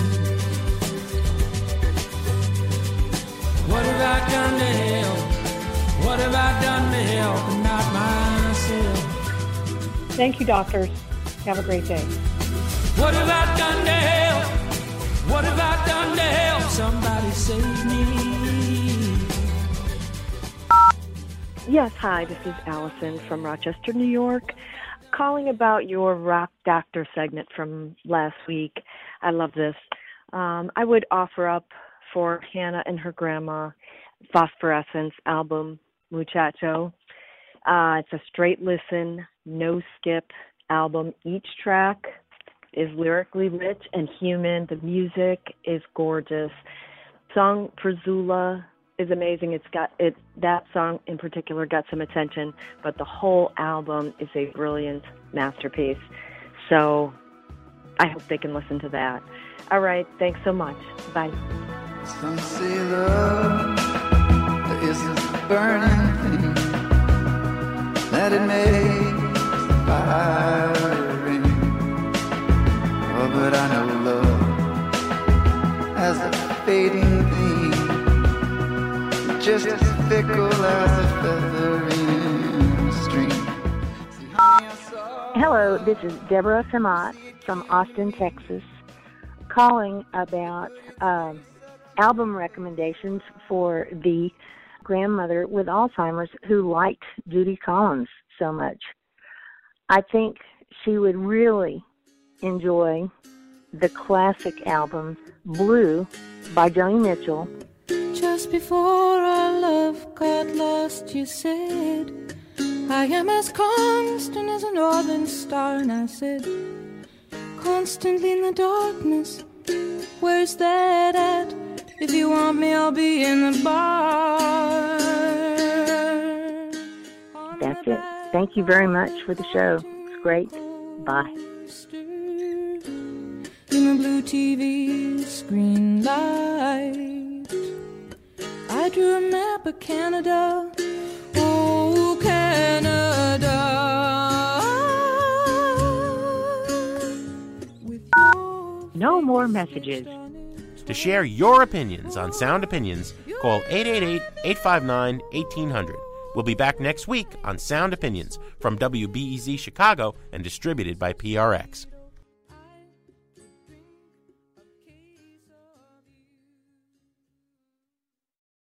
What have I done to help? What have I done to help and not myself? Thank you, doctors. Have a great day. What have I done to help? What have I done to help somebody save me? Yes, hi, this is Allison from Rochester, New York, calling about your Rock Doctor segment from last week. I love this. Um, I would offer up for Hannah and her grandma Phosphorescence album, Muchacho. Uh, it's a straight listen, no skip album. Each track is lyrically rich and human. The music is gorgeous. Song Prizula is amazing. It's got it. That song in particular got some attention, but the whole album is a brilliant masterpiece. So I hope they can listen to that. All right. Thanks so much. Bye. Some say love, there isn't a burning thing that it makes the fire ring. Oh, but I know love as a fading thing, just as fickle as a feather in a string. Hello, this is Deborah Samat from Austin, Texas, calling about um, album recommendations for the grandmother with Alzheimer's who liked Judy Collins so much. I think she would really enjoy the classic album Blue by Joni Mitchell. Just before our love got lost, you said, I am as constant as a northern star. And I said, constantly in the darkness, where's that at? If you want me, I'll be in the bar. That's it. Thank you very much for the show. It's great. Bye. In the blue T V screen light, I drew a map of Canada. Oh, Canada. no more messages. To share your opinions on Sound Opinions, call eight eight eight, eight five nine, one eight zero zero. We'll be back next week on Sound Opinions from W B E Z Chicago and distributed by P R X.